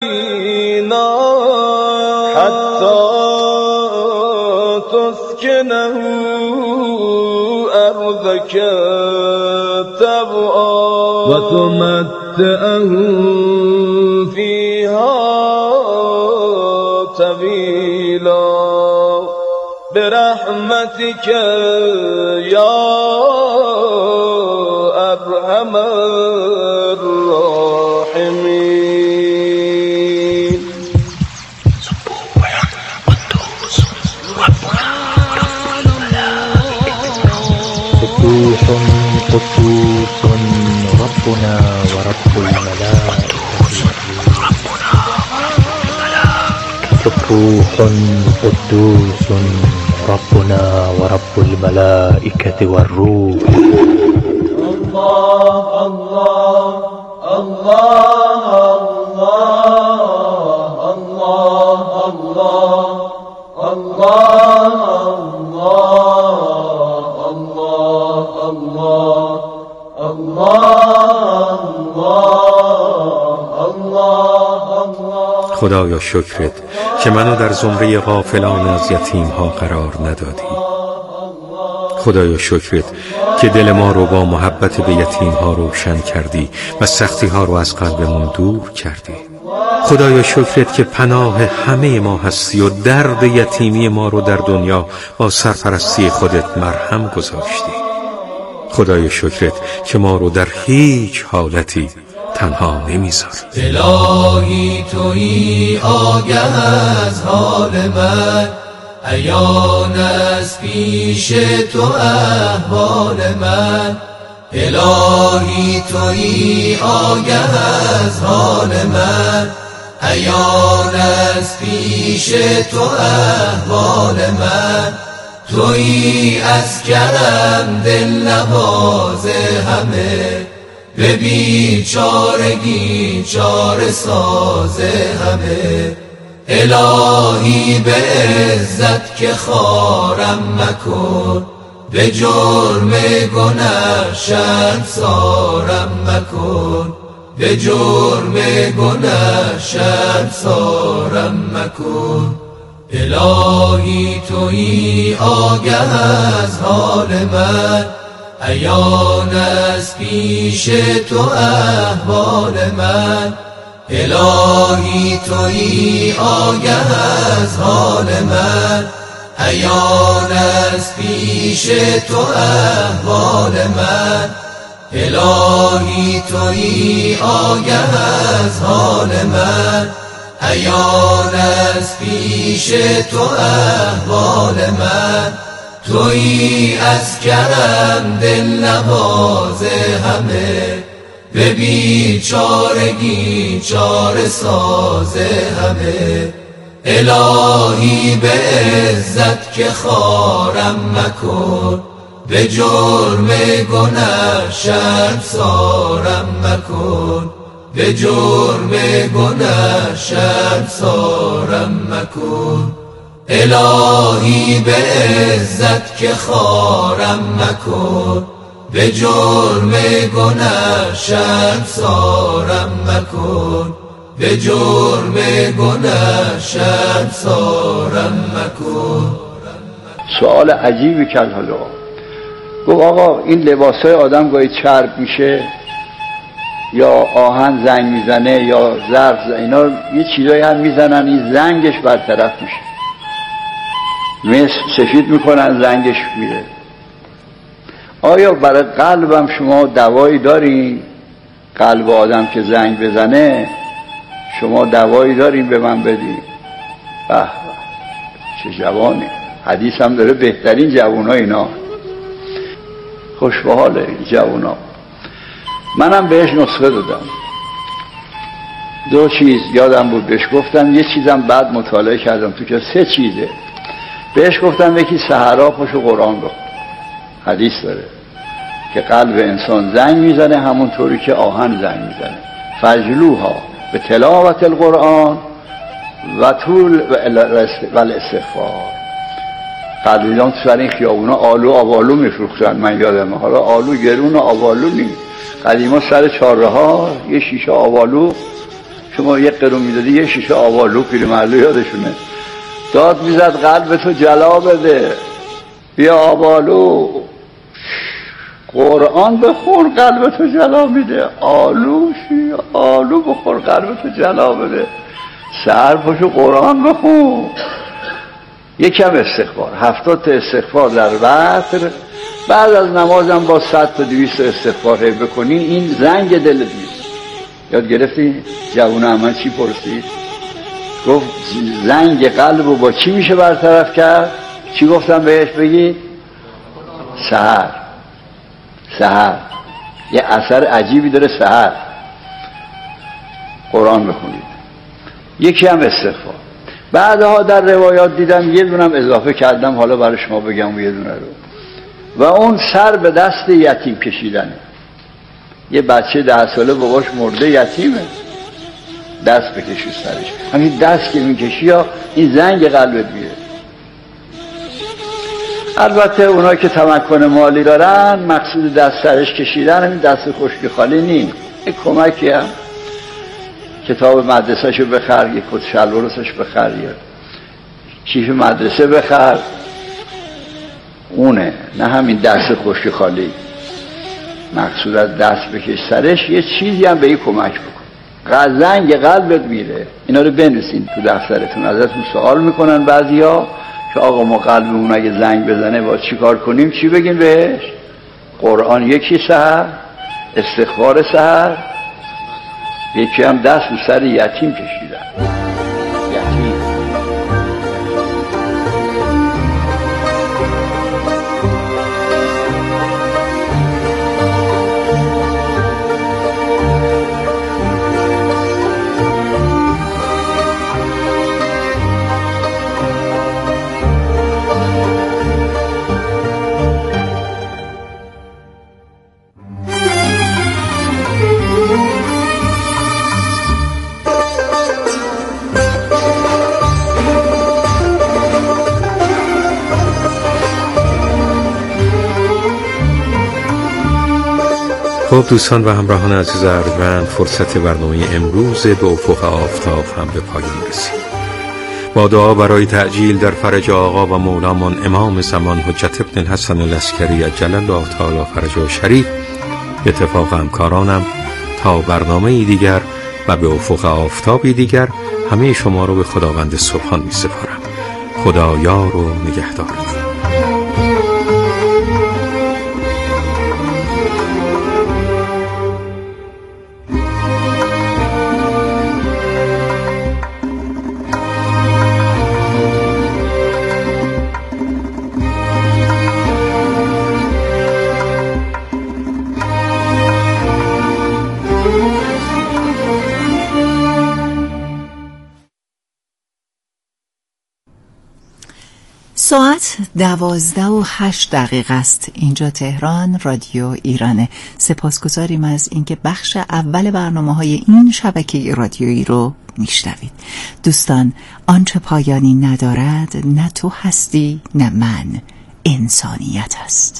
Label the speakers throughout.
Speaker 1: حتى تسكنه أرضك تبعا وتمتعه فيها طويلا برحمتك يا أرحم الراحمين.
Speaker 2: قدوس قدوس ربنا ورب الملائكة سبوح قدوس ربنا ورب الملائكة والروح.
Speaker 1: الله الله الله الله الله الله
Speaker 3: خدایا شکرت که منو در زمره غافلان از یتیم ها قرار ندادی. خدایا شکرت که دل ما رو با محبت به یتیم ها روشن کردی و سختی ها رو از قلبمون دور کردی. خدایا شکرت که پناه همه ما هستی و درد یتیمی ما رو در دنیا با سرپرستی خودت مرهم گذاشتی. خدایا شکرت که ما رو در هیچ حالتی تنها نمیذاری.
Speaker 4: الهی تویی آگه از حال من، عیان از پیش تو احوال من. الهی تویی آگه از حال من، عیان از پیش تو احوال من. تویی از کرم دل نواز همه، به بیچارگی چاره ساز همه. الهی به عزت که خارم مکن، به جرم گناه شرمسارم مکن، به جرم گناه شرمسارم مکن. الهی تویی آگه از حال من، عیان از پیش تو احوال من. الهی تویی آگه از حال من، عیان از پیش تو احوال من. الهی تویی آگه از حال من، عیان از پیش تو احوال من. تویی از کرم دل نواز همه، به بیچارگی چاره ساز همه. الهی به عزت که خارم مکن، به جرم گناه شرمسارم مکن، به جرم گناه شرمسارم مکن. الهی به عزت که خارم مکن، به جرم گناه شرمسارم مکن، به جرم گناه شرمسارم مکن.
Speaker 5: سوال عجیبی کرد. حالا گفت آقا این لباسای آدم گاهی چرب میشه یا آهن زنگ میزنه یا ظرف، اینا یه چیزایی هم میزنن این زنگش برطرف میشه، مثل سفید میکنن زنگش میره. آیا برای قلبم شما دوایی دارین؟ قلب آدم که زنگ بزنه شما دوایی دارین به من بدین؟ به چه جوانی، حدیث هم داره بهترین جوونا اینا، خوش به حال جوونا. منم بهش نسخه دادم، دو چیز یادم بود بهش گفتم، یه چیزم بعد مطالعه کردم تو که 3 چیزه. بهش گفتم یکی سحرا پاشو قرآن بخون، حدیث داره که قلب انسان زنگ میزنه همونطوری که آهن زنگ میزنه. فجلوها به تلاوت القرآن و طول و الاستغفار. قدیدان تو سر این خیابونا آلو آوالو میفروختن، من یادمه. حالا آلو گرون و آوالو نیست. قدیما سر چاره ها یه شیشه آوالو شما یک قرون میدادی یه شیشه آوالو پیرمرد یادشونه داد میزد قلب تو جلا بده، بیا آبالو قرآن بخور قلب تو جلا میده، آلو بخور قلب تو جلا بده، سحر پاشو قرآن بخور. یکم استغفار، 70 تا استغفار در وتر، بعد از نمازم با 100 تا 200 استغفار بکنی این زنگ دلت میشه. یاد گرفتی؟ جوون احمد چی پرسید؟ گفت زنگ قلب رو با چی میشه برطرف کرد؟ چی گفتم بهش بگی؟ سحر. یه اثر عجیبی داره سحر. قرآن بخونید. یکی هم استغفار. بعدها در روایات دیدم یه دونم اضافه کردم، حالا برای شما بگم یه دونه رو، و اون سر به دست یتیم کشیدنه. یه بچه 10 ساله باباش مرده یتیمه، دست بکشی سرش، همین دست که میکشی یا این زنگ قلبت میره. البته اونایی که تمکن مالی دارن مقصود دست سرش کشیدن همین دست خشک خالی نیست، این کمکی هم کتاب مدرسهشو بخر، یک کت شلوارش بخر، یا کیف مدرسه بخر، اونه، نه همین دست خشک خالی. مقصود از دست بکش سرش، یه چیزی هم به این کمک بکن، زنگ قلبت میره. اینا رو بنویسین تو دفترتون. ازتون سوال میکنن بعضیا که آقا ما قلبمون اگه زنگ بزنه با چی کار کنیم؟ چی بگین بهش؟ قرآن یکی سحر، استغفار سحر، یکی هم دست رو سر یتیم کشیدن. یتیم
Speaker 3: خب دوستان و همراهان عزیز ارجمند، فرصت برنامه امروز به افق آفتاب هم به پایان رسید. با دعا برای تعجیل در فرج آقا و مولامان امام زمان حجت ابن الحسن العسکری عجل الله تعالی فرجه شریف، اتفاق همکارانم، تا برنامه دیگر و به افق آفتابی دیگر همه شما رو به خداوند سبحان می سپارم. خدا یار و نگهدارتون.
Speaker 6: ساعت 12:08 است. اینجا تهران، رادیو ایرانه. سپاسگزاریم از اینکه بخش اول برنامه‌های این شبکه رادیویی رو میشنوید. دوستان، آنچه پایانی ندارد نه تو هستی نه من، انسانیت است.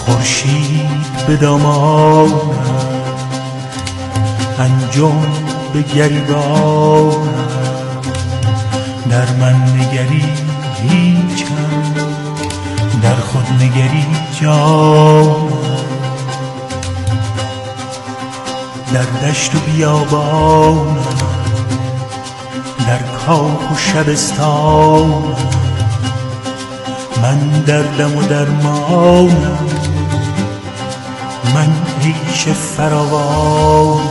Speaker 7: خورشید به دامانم، انجم به گریبانم، در من نگری هیچم، در خود نگری جانم، در دشت و بیابانم، در کاخ و شبستانم، من دردم و درمانم، من عیش فراوانم.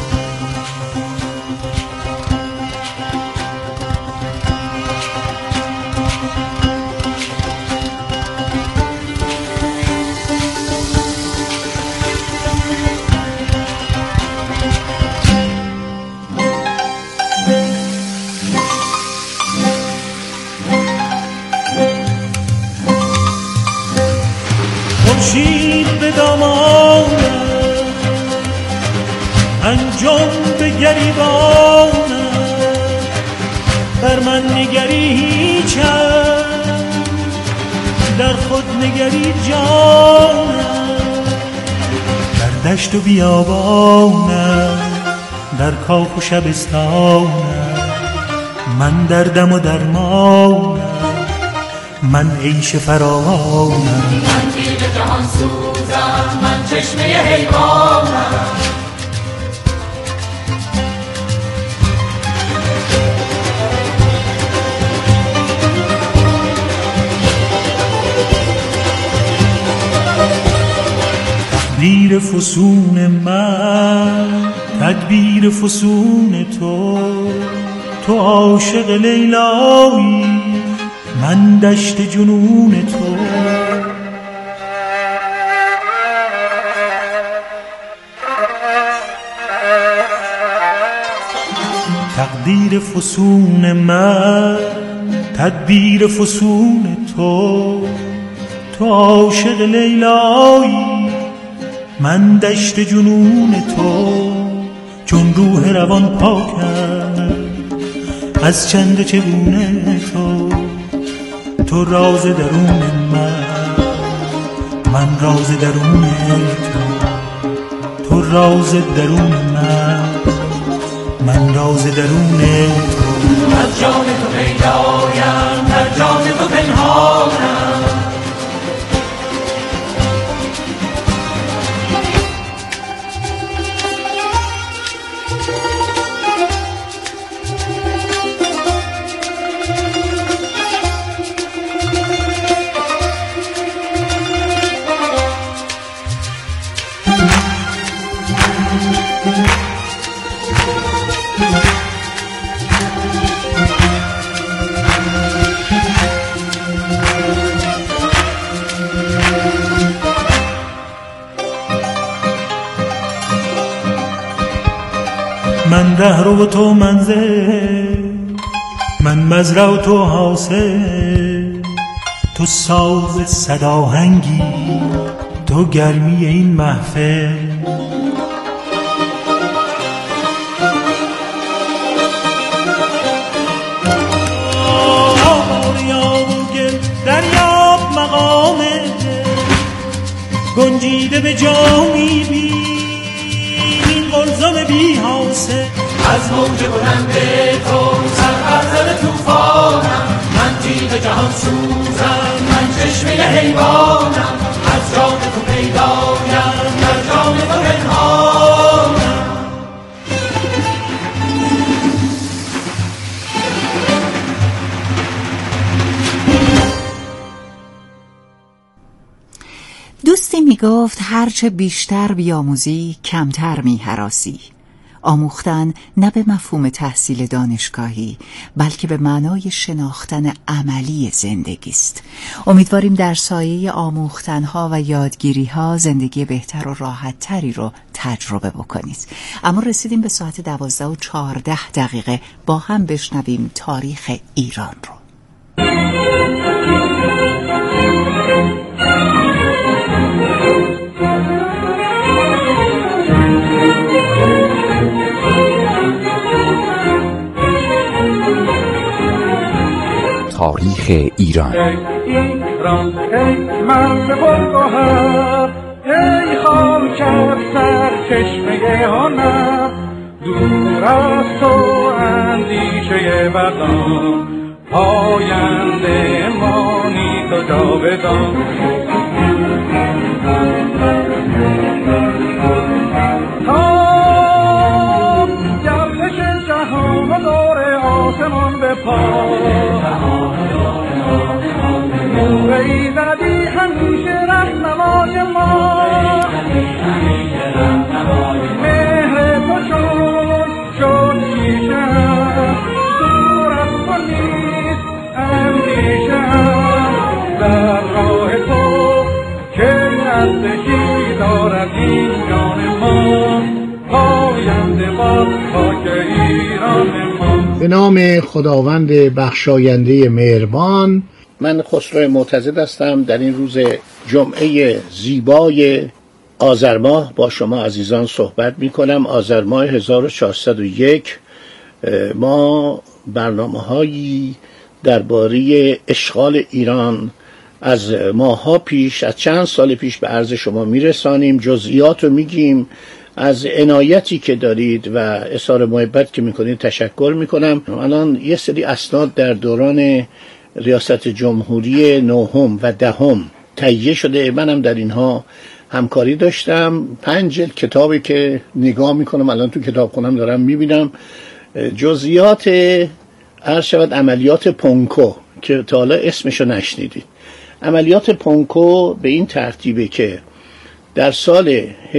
Speaker 7: خورشید به دامانم، انجم به گریبانم، بر من نگری هیچم، در خود نگری جانم، در دشت و بیابانم، در کاخ و شبستانم، من دردم و درمانم، من عیش فراوانم.
Speaker 4: من دیو جهان سوزم، من چشمه حیوانم،
Speaker 7: تقدیر فسون من، تدبیر فسون تو عاشق لیلایی، من دشت جنون تو. تقدیر فسون من، تدبیر فسون تو عاشق لیلایی، من دشت جنون تو. چون روح روان پاکم از چند چگونه تو راز درون من راز درون تو راز درون من راز درون تو.
Speaker 4: از جان تو پیدایم، در جان تو پنهانم،
Speaker 7: من رهرو و تو منزل، من مزرع و تو حاصل، تو ساز صداهنگی، تو گرمی این محفل. آریاب و گل دریاب مقامه، گنجیده به جامی بی قلزم بی حاصل.
Speaker 4: از موج بلند تو سربرزد توفانم، من تیغ جهان سوزم، من چشمه حیوانم، از جان تو پیدایم، در جان تو پنهانم.
Speaker 6: دوستی می گفت هرچه بیشتر بیاموزی کمتر می هراسی. آموختن نه به مفهوم تحصیل دانشگاهی بلکه به معنای شناختن عملی زندگی است. امیدواریم در سایه آموختنها و یادگیریها زندگی بهتر و راحت تری رو تجربه بکنید. اما رسیدیم به ساعت 12:14 با هم بشنویم تاریخ ایران رو.
Speaker 8: تاریخ ایران.
Speaker 1: ایران ای مرد پرگوهر،
Speaker 8: چشمه هنر، دور از تو اندیشه بدان، پاینده مانی تو جاودان. تا گردش جهان و دور آسمان به پا، نور ایزدی همیشه رهنمای ما، مهر تو شد شیشه، دور از تو نیست اندیشه، در راه تو که نزدیکی دارد این جان ما، پاینده باد خاک ایران ما.
Speaker 9: به نام خداوند بخشاینده مهربان. من خسرو معتزد هستم. در این روز جمعه زیبای آذر ماه با شما عزیزان صحبت می کنم. آذر ماه 1401 ما برنامه‌هایی درباره اشغال ایران از ماه‌ها پیش، از چند سال پیش به عرض شما میرسانیم. جزئیات رو میگیم. از عنایتی که دارید و اظهار محبت که میکنید تشکر میکنم. الان یه سری اسناد در دوران ریاست جمهوری 9 و 10 تهیه شده. منم در اینها همکاری داشتم. 5 جلد کتابی که نگاه میکنم الان تو کتابخونم دارم میبینم. جزئیات عرض شود عملیات پونکو که تا حالا اسمشو نشنیدید. عملیات پونکو به این ترتیبه که در سال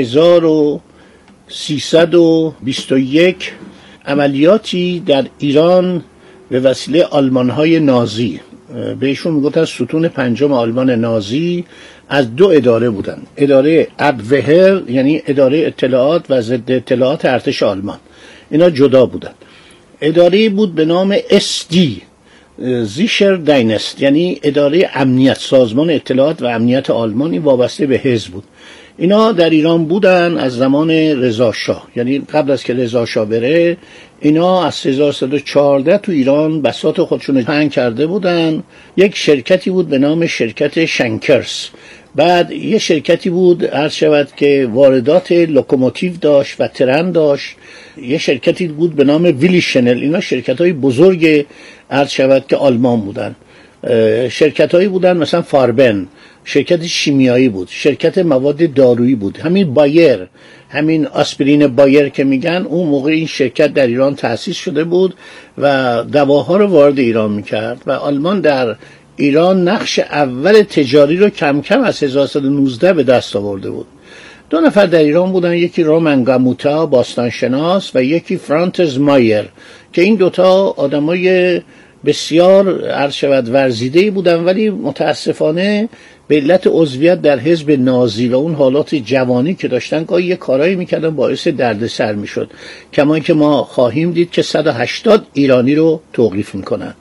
Speaker 9: 1321 عملیاتی در ایران به وسیله آلمان‌های نازی، بهشون میگفتن ستون پنجم آلمان نازی، از 2 اداره بودن. اداره ابوهر یعنی اداره اطلاعات و ضد اطلاعات ارتش آلمان، اینا جدا بودن. اداره بود به نام SD زیشر داینست یعنی اداره امنیت، سازمان اطلاعات و امنیت آلمانی وابسته به حزب بود. اینا در ایران بودن از زمان رضا شاه، یعنی قبل از که رضا شاه بره اینا از 1314 تو ایران بساط خودشون پهن کرده بودن. یک شرکتی بود به نام شرکت شنکرس، بعد یه شرکتی بود عرض شود که واردات لوکوموتیو داشت و ترن داشت، یه شرکتی بود به نام ویلی شنل. اینا شرکت‌های بزرگ عرض شود که آلمان بودن. شرکت‌هایی بودن مثلا فاربن، شرکت شیمیایی بود، شرکت مواد دارویی بود. همین بایر، همین آسپرین بایر که میگن، اون موقع این شرکت در ایران تأسیس شده بود و دواها رو وارد ایران میکرد و آلمان در ایران نقش اول تجاری رو کم کم از 1919 به دست آورده بود. 2 نفر در ایران بودن، یکی رومن گاموتا باستانشناس و یکی فرانتز مایر، که این دوتا آدمای بسیار عرض شود ورزیده‌ای بودن، ولی متاسفانه به علت عضویت در حزب نازی و اون حالات جوانی که داشتن گاهی یه کارایی میکردن باعث دردسر میشد. کما که ما خواهیم دید که 180 ایرانی رو توقیف میکنن.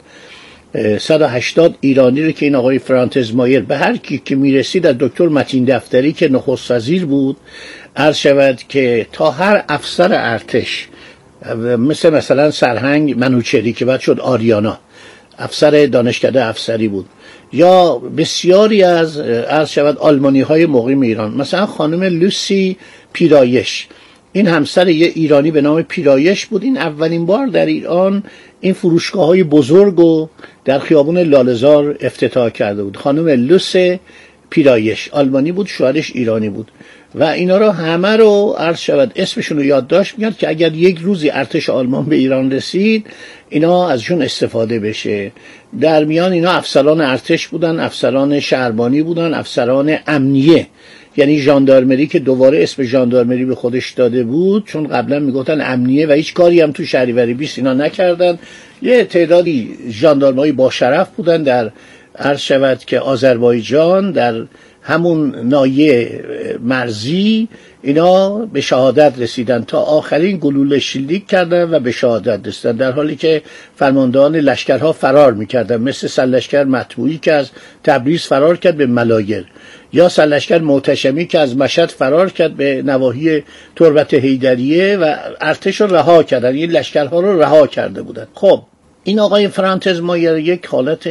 Speaker 9: 180 ایرانی رو که این آقای فرانتز مایر به هر کی که میرسید، از دکتر متین دفتری که نخست وزیر بود عرض شود که تا هر افسر ارتش، مثلا سرهنگ منوچهری که بعد شد آریانا، افسر دانشکده افسری بود، یا بسیاری از عرض شود آلمانی های مقیم ایران، مثلا خانم لوسی پیرایش، این همسر یه ایرانی به نام پیرایش بود. این اولین بار در ایران این فروشگاه های بزرگ رو در خیابون لاله‌زار افتتاح کرده بود. خانم لوس پیرایش آلمانی بود، شوهرش ایرانی بود و اینا رو همه رو عرض شود اسمشون رو یادداشت می‌کرد که اگر یک روزی ارتش آلمان به ایران رسید اینا ازشون استفاده بشه. در میان اینا افسران ارتش بودن، افسران شهربانی بودن، افسران امنیه، یعنی ژاندارمری که دوباره اسم ژاندارمری به خودش داده بود، چون قبلا میگفتن امنیه و هیچ کاری هم تو شهریوری 20 اینا نکردن. یه تعدادی ژاندارمای با شرف بودن در عرض شود که آذربایجان، در همون ناحیه مرزی، اینا به شهادت رسیدن، تا آخرین گلوله شلیک کردن و به شهادت رسیدن، در حالی که فرماندهان لشکرها فرار میکردن، مثل سرلشکر مطبوعی که از تبریز فرار کرد به ملایر، یا سرلشکر معتصمی که از مشهد فرار کرد به نواحی تربت حیدریه و ارتش رو رها کردن، این لشکرها رو رها کرده بودن. خب این آقای فرانتز مایر یک حالت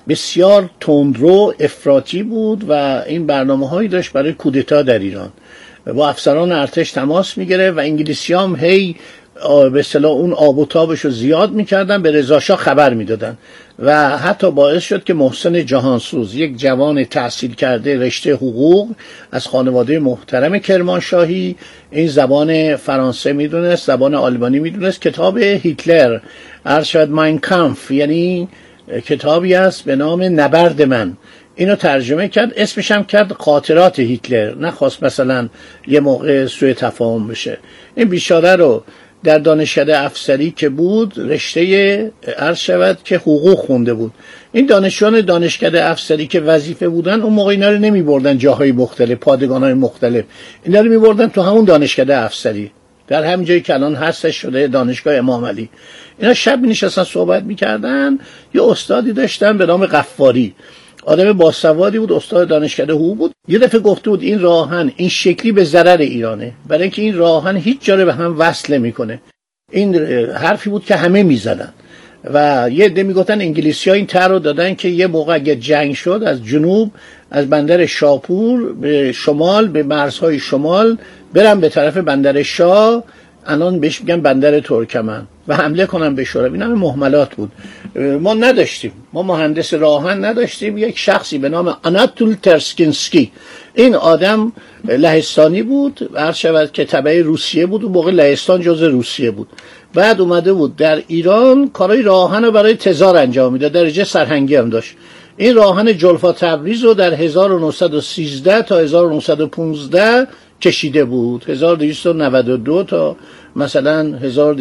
Speaker 9: بسیار تندرو افراطی بود و این برنامه‌هایی داشت برای کودتا در ایران. با افسران ارتش تماس میگیره و انگلیسی هم هی به اصطلاح اون آب و تابش رو زیاد میکردن، به رضا شاه خبر میدادن و حتی باعث شد که محسن جهانسوز، یک جوان تحصیل کرده رشته حقوق از خانواده محترم کرمانشاهی، این زبان فرانسه میدونست، زبان آلمانی میدونست، کتاب هیتلر عرض شد ماین کامف، یعنی کتابی است به نام نبرد من، اینو ترجمه کرد، اسمش هم کرد خاطرات هیتلر، نخواست مثلا یه موقع سوء تفاهم بشه. این بیچاره رو در دانشکده افسری که بود، رشته عرض شود که حقوق خونده بود، این دانشجویان دانشکده افسری که وظیفه بودن اون موقع اینا رو نمی بردن جاهای مختلف، پادگان‌های مختلف، اینا رو می بردن تو همون دانشکده افسری، در همین جایی که الان هستش شده دانشگاه امام علی. اینا شب می نشستن صحبت می کردن. یه استادی داشتن به نام غفاری، آدم باسوادی بود، استاد دانشکده حقوق بود. یه دفعه گفته بود این راهن این شکلی به ضرر ایرانه، برای اینکه این راهن هیچ جا رو به هم وصل نمی‌کنه. این حرفی بود که همه می‌زدن و یه عده میگفتن انگلیسی‌ها این طرح رو دادن که یه موقع اگه جنگ شد از جنوب، از بندر شاپور به شمال، به مرزهای شمال برن به طرف بندر شاه، الان بهش میگن بندر ترکمن، و حمله کنن به شوروی. این همه مهملات بود. ما نداشتیم، ما مهندس راهن نداشتیم. یک شخصی به نام آناتول ترسکینسکی، این آدم لهستانی بود، عرض شود که تبع روسیه بود، و موقع لهستان جزء روسیه بود. بعد اومده بود در ایران کارهای راهن رو برای تزار انجام میداد، درجه سرهنگی هم داشت. این راهن جلفا تبریز رو در 1913 تا 1915 کشیده بود، 1292 تا مثلا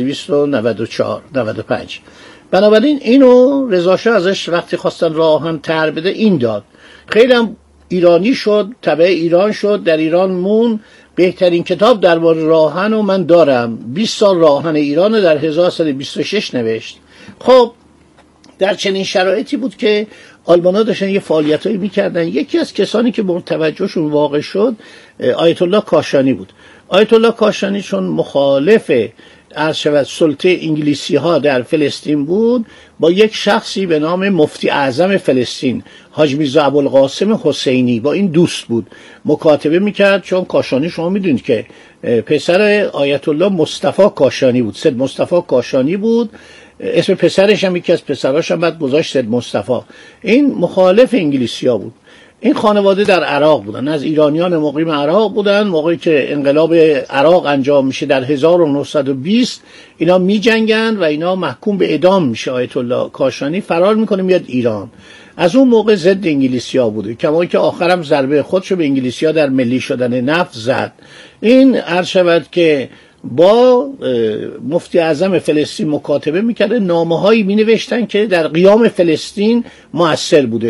Speaker 9: 1294 95. بنابراین اینو رضا شاه ازش وقتی خواستن راهن طرح بده این داد. خیلی هم ایرانی شد، تبع ایران شد، در ایران مون. بهترین کتاب درباره راهن رو من دارم، 20 سال راهن ایران رو در 1126 نوشت. خب در چنین شرایطی بود که آلمان‌ها داشتن یه فعالیتایی می‌کردن. یکی از کسانی که مورد توجهشون واقع شد آیت الله کاشانی بود. آیت الله کاشانی چون مخالف عرض شود سلطه انگلیسی ها در فلسطین بود، با یک شخصی به نام مفتی اعظم فلسطین حاج میرزا ابوالقاسم حسینی، با این دوست بود، مکاتبه میکرد. چون کاشانی شما میدونید که پسر آیت الله مصطفی کاشانی بود، سید مصطفی کاشانی بود، اسم پسرش هم یکی از پسراش هم بعد گذاشت سید مصطفی. این مخالف انگلیسی ها بود. این خانواده در عراق بودن، از ایرانیان مقیم عراق بودن. موقعی که انقلاب عراق انجام میشه در 1920 اینا می جنگن و اینا محکوم به اعدام میشه. آیت الله کاشانی فرار میکنه میاد ایران. از اون موقع ضد انگلیسی‌ها بوده، کما که آخرم ضربه خودشو به انگلیسی‌ها در ملی شدن نفت زد. این عرض شود که با مفتی اعظم فلسطین مکاتبه میکرده، نامه‌هایی مینوشتن که در قیام فلسطین مؤثر بوده.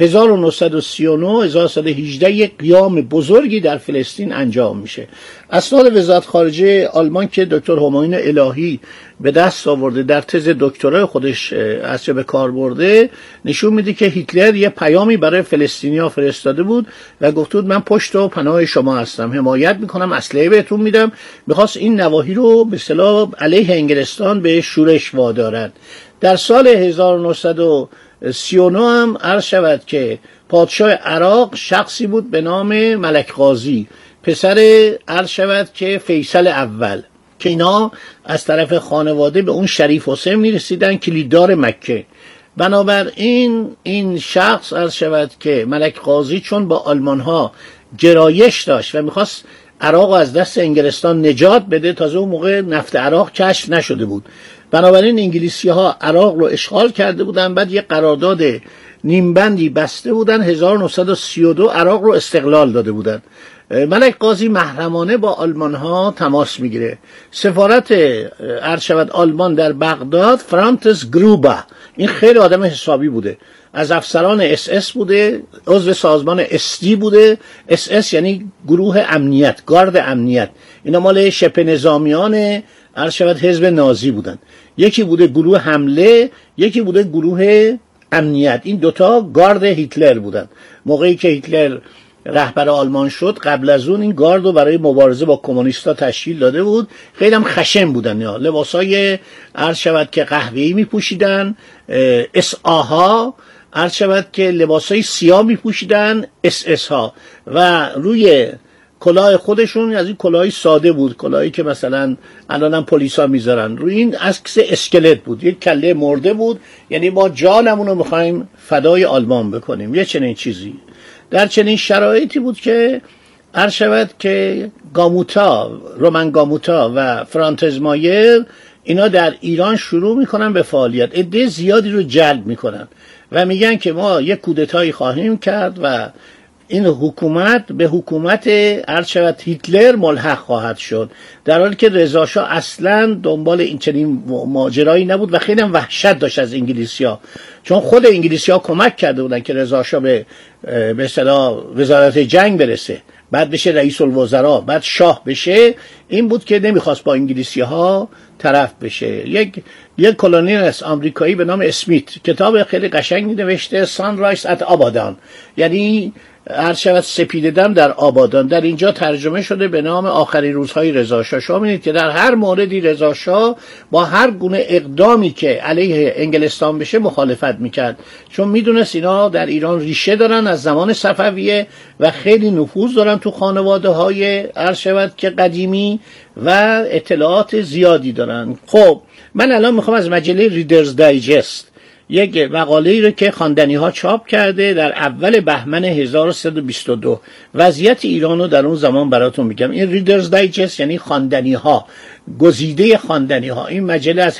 Speaker 9: 1939 1918 یک قیام بزرگی در فلسطین انجام میشه. اسناد وزارت خارجه آلمان که دکتر همایون الهی به دست آورده در تز دکترای خودش اصلا به کار برده، نشون میده که هیتلر یه پیامی برای فلسطینی‌ها فرستاده بود و گفته بود من پشت و پناه شما هستم، حمایت میکنم، اسلحه بهتون میدم. میخواست این نواحی رو به اصطلاح علیه انگلستان به شورش وادارد. در سال 1939 هم عرض شود که پادشاه عراق شخصی بود به نام ملک غازی، پسر عرض شود که فیصل اول، که اینا از طرف خانواده به اون شریف حسین میرسیدن کلیددار مکه. بنابراین این شخص عرض شود که ملک غازی چون با آلمان ها گرایش داشت و میخواست عراق از دست انگلستان نجات بده، تازه اون موقع نفت عراق کشف نشده بود، بنابراین انگلیسی ها عراق رو اشغال کرده بودن. بعد یه قرارداد نیمبندی بسته بودن، 1932 عراق رو استقلال داده بودن. ملک غازی محرمانه با آلمان ها تماس میگیره. سفارت عرض شود آلمان در بغداد، فرانتس گروبا، این خیلی آدم حسابی بوده، از افسران اس اس بوده، عضو سازمان استی بوده. اس اس یعنی گروه امنیت، گارد امنیت. اینا مال شبه نظامیان عرض شود حزب نازی بودن. یکی بوده گروه حمله، یکی بوده گروه امنیت. این دوتا گارد هیتلر بودن. موقعی که هیتلر رهبر آلمان شد، قبل از اون این گارد رو برای مبارزه با کمونیستا تشکیل داده بود. خیلی هم خشن بودن، یا لباسای عرض شود که قهوه‌ای میپوشیدن، اس آها، عرض شود که لباسای سیاه میپوشیدن، اس اس ها، و روی کلاه خودشون از این کلاهی ساده بود، کلاهی که مثلا الانم پلیسا میذارن، روی این عکس اسکلت بود، یک کله مرده بود، یعنی ما جانمون رو میخوایم فدای آلمان بکنیم، یه چنین چیزی. در چنین شرایطی بود که عرض شود که رومن گاموتا و فرانتز مایر اینا در ایران شروع میکنن به فعالیت، عده زیادی رو جلب میکنن و میگن که ما یک کودتایی خواهیم کرد و این حکومت به حکومت عرض شود هیتلر ملحق خواهد شد، در حالی که رضا شاه اصلا دنبال این چنین ماجرایی نبود و خیلی هم وحشت داشت از انگلیسی‌ها، چون خود انگلیسی‌ها کمک کرده بودن که رضا شاه به اصطلاح وزارت جنگ برسه، بعد بشه رئیس الوزراء، بعد شاه بشه. این بود که نمیخواست با انگلیسی‌ها طرف بشه. یک کلونیست آمریکایی به نام اسمیت کتاب خیلی قشنگی نوشته، سانرایز ات آبادان، یعنی عرض شود سپید دم در آبادان، در اینجا ترجمه شده به نام آخرین روزهای رضا شاه. شما می‌بینید که در هر موردی رضا شاه با هر گونه اقدامی که علیه انگلستان بشه مخالفت میکرد، چون میدونست اینا در ایران ریشه دارن از زمان صفویه و خیلی نفوذ دارن تو خانواده‌های عرض شود که قدیمی و اطلاعات زیادی دارن. خب من الان میخوام از مجله ریدرز دایجست یک مقاله‌ای رو که خواندنی ها چاپ کرده در اول بهمن 1322 وضعیت ایران رو در اون زمان براتون میگم. این ریدرز دایجست یعنی خواندنی ها، گزیده خواندنی ها. این مجله از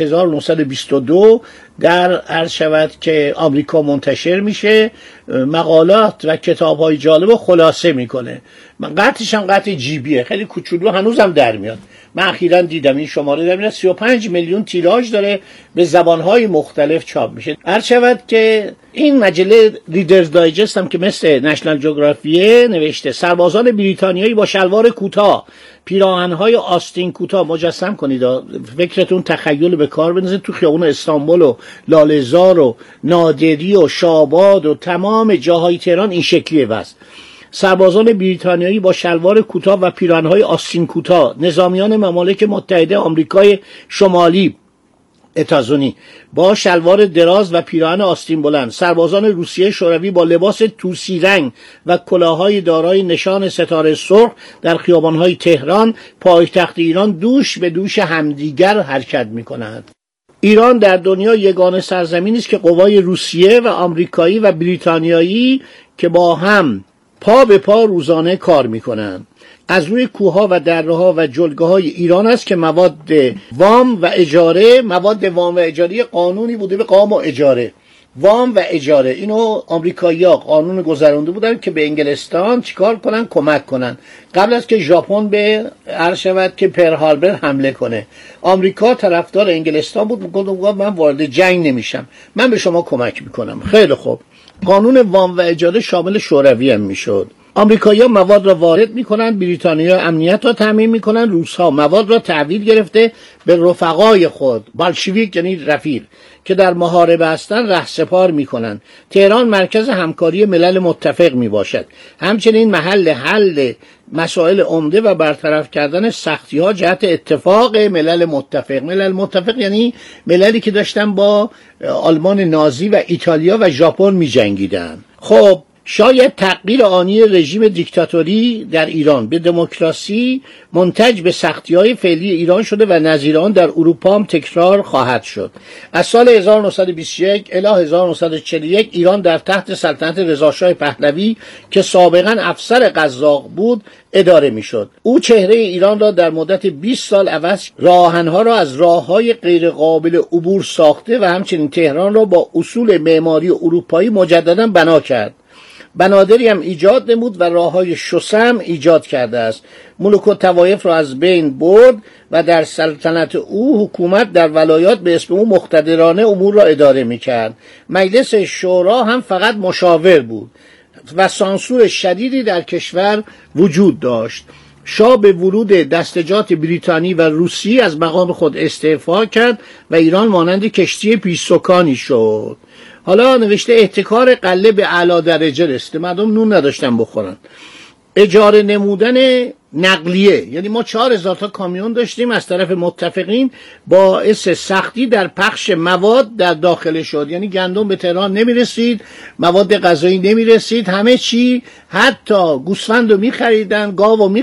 Speaker 9: 1922 در عرض شود که آمریکا منتشر میشه، مقالات و کتاب های جالب رو خلاصه میکنه. قطعش هم قطع جیبیه، خیلی کوچولو، هنوزم در میاد. من اخیراً دیدم این شماره در میاد، 35 میلیون تیراژ داره، به زبانهای مختلف چاپ میشه. عرض شود که این مجله ریدرز دایجست هم که مثل نشنال جغرافیه نوشته سربازان بریتانیایی با شلوار کوتاه، پیراهن‌های آستین کوتاه، مجسم کنید، فکرتون تخیل به کار بندازید، تو خیابون استانبول و لاله‌زار و نادری و شاباد و تمام جاهای تهران این شکلیه وضع. سربازان بریتانیایی با شلوار کوتاه و پیراهن‌های آستین کوتاه، نظامیان ممالک متحده آمریکای شمالی اتازونی با شلوار دراز و پیراهن آستین بلند، سربازان روسیه شوروی با لباس توسی رنگ و کلاه‌های دارای نشان ستاره سرخ در خیابان‌های تهران پایتخت ایران دوش به دوش همدیگر حرکت می‌کنند. ایران در دنیا یگانه سرزمینی است که قوای روسیه و آمریکایی و بریتانیایی که با هم پا به پا روزانه کار می‌کنند. از روی کوه‌ها و دره‌ها و جلگه‌های ایران است که مواد وام و اجاره قانونی بوده به قام و اجاره، وام و اجاره، اینو آمریکایی‌ها قانون گذرونده بودن که به انگلستان چیکار کنن؟ کمک کنن قبل از که ژاپن به عرض شود که پرل هاربر حمله کنه. آمریکا طرفدار انگلستان بود، میگفت من وارد جنگ نمیشم، من به شما کمک میکنم. خیلی خوب، قانون وام و اجاره شامل شوروی هم میشد. آمریکایی‌ها مواد را وارد می‌کنند، بریتانیایی‌ها امنیت را تامین می‌کنند، روس‌ها مواد را تحویل گرفته به رفقای خود، بالشویک یعنی رفیق، که در محاربه هستند رهسپار می‌کنند. تهران مرکز همکاری ملل متفق میباشد، همچنین محل حل مسائل عمده و برطرف کردن سختی‌ها جهت اتفاق ملل متفق. ملل متفق یعنی مللی که داشتن با آلمان نازی و ایتالیا و ژاپن می‌جنگیدند. خب شاید تغییر آنی رژیم دیکتاتوری در ایران به دموکراسی منتج به سختی‌های فعلی ایران شده و نظیر آن در اروپا هم تکرار خواهد شد. از سال 1921 الی 1941 ایران در تحت سلطنت رضاشاه پهلوی که سابقاً افسر قزاق بود اداره میشد. او چهره ایران را در مدت 20 سال عوض، راهنها را از راههای غیر قابل عبور ساخته و همچنین تهران را با اصول معماری اروپایی مجددا بنا کرد. بنادری هم ایجاد نمود و راههای شسم ایجاد کرده است. ملوک و طوایف را از بین برد و در سلطنت او حکومت در ولایات به اسم او مقتدرانه امور را اداره میکرد. مجلس شورا هم فقط مشاور بود و سانسور شدیدی در کشور وجود داشت. شاه به ورود دستجات بریتانی و روسی از مقام خود استعفا کرد و ایران مانند کشتی پیش‌سکانی شد. حالا نوشته احتکار قله به اعلی درجه رسیده، مردم نون نداشتن بخورن. اجاره نمودن نقلیه، یعنی ما 4000 تا کامیون داشتیم از طرف متفقین، باعث سختی در پخش مواد در داخل شد، یعنی گندم به تهران نمیرسید، مواد غذایی نمیرسید، همه چی، حتی گوسفند رو میخریدن، گاو رو